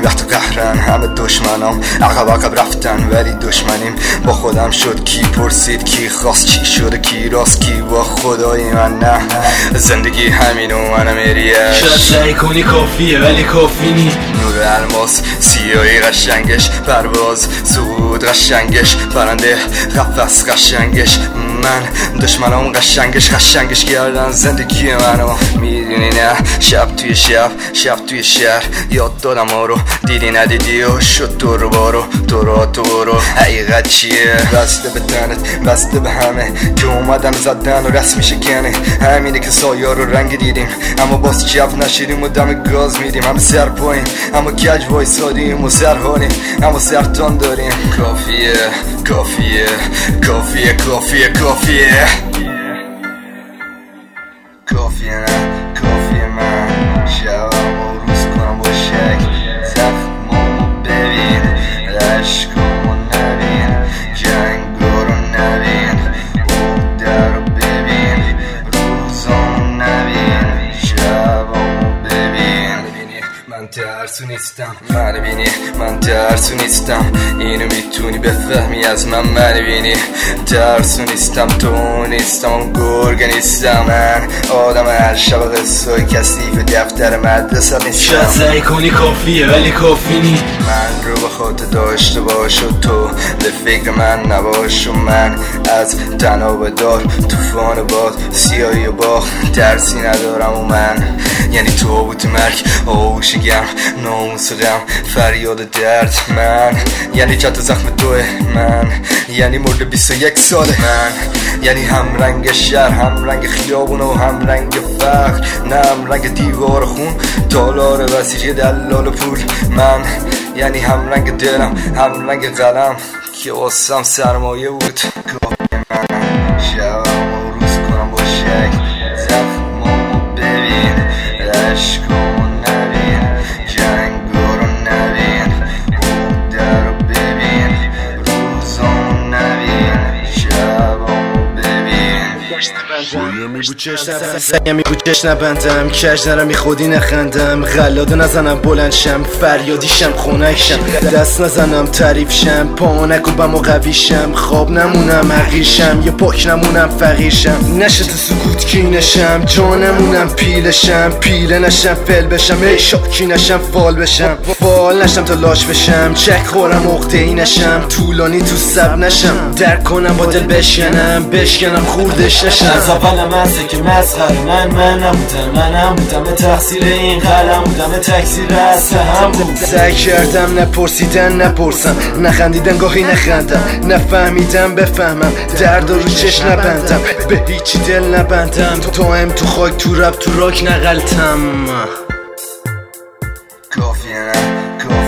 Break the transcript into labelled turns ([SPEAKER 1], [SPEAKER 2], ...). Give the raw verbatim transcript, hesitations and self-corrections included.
[SPEAKER 1] وقت قهرن همه دشمنام عقب عقب رفتن ولی دشمنیم با خودم شد. کی پرسید کی خواست چی شده کی راست کی با خدای من نه زندگی همین و منم اریش.
[SPEAKER 2] شاید سعی کنی کافیه ولی کافی نی.
[SPEAKER 1] نور الماس سیاهی قشنگش پرواز سقوط قشنگش پرنده قفس قشنگش من دشمنام قشنگش قشنگش کردن زندگی منو میدونی نه. شب توی شب شب توی شهر یاد دادم ها رو دیدی ندیدی و شد تو رو بارو تو رو تو رو حقیقت چیه بسته به تنت بسته به همه که اومدن زدن و رسمی شکنه همینه که سایه رو رنگ دیدیم اما باز چپ نشیدیم و دم گاز میدیم همه سر پایین اما کج وایسادیم و سرحالیم اما سرتان داریم. کافیه کافیه کافیه کافیه کافیه کافیه نه کافیه من شبم و روز کنم با شک زخمامو ببین عشقامو نبین جنگا رو نبین عقده رو ببین روزامو نبین شبامو ببین. من ترسو نیستم من بینی من ترسو نیستم اینو میتونی بفهمی از من من بینی ترسو نیستم تو نیستم گرگ نیستم من آدم هر شب قصه کثیف دفتر مدرسه نیستم.
[SPEAKER 2] شاید سعی کنی کافیه ولی کافی نی.
[SPEAKER 1] من رو به خاطر داشته باش و تو به فکر من نباش و من از تناب دار طوفان باد سیاهی و باغ ترسی ندارم و من یعنی تو بود مرگ آغوش گم ناموس غم فریاد درد من یعنی چت زخم توه من یعنی مرد بیست و یک ساله من یعنی هم رنگ شهر هم رنگ خیابون و هم رنگ فقر نه هم رنگ دیوار خون تالار وسیجی دلال پول من یعنی هم رنگ دلم هم رنگ قلم که واسم سرمایه بود. کافیه من شبم و روز کنم با شک زخمامو ببین عشقامو نبین جنگا رو نبین عقده رو ببین روزامو نبین شبامو ببین.
[SPEAKER 2] سعیم می بود چش نبندم کش نرمی خودی نخندم غلاده نزنم بلند شم فریادی شم خونک شم دست نزنم تعریف شم پا نکوبم و قوی شم خواب نمونم حقیر شم یه پاک نمونم فقیر شم نشه تو سکوت کی نشم جانمونم پیله شم پیله نشم فل بشم ای شاکی نشم فال بشم فال نشم تا لاش بشم چک خورم عقده ای نشم طولانی تو سب نشم درک کنم با دل بشکنم بشکنم خوردش نشم. از اول مزه که مسخره من من نبودم من هم بودم به تقصیر این قلم بودم به تکثیر اصل هم بود. سعی کردم نپرسیدن نپرسم نخندیدن گاهی نخندم نفهمیدم بفهمم درد رو چش نبندم به هیچی دل نبندم تو هم تو خاک تو رب تو راک نقلتم.
[SPEAKER 1] کافیه نه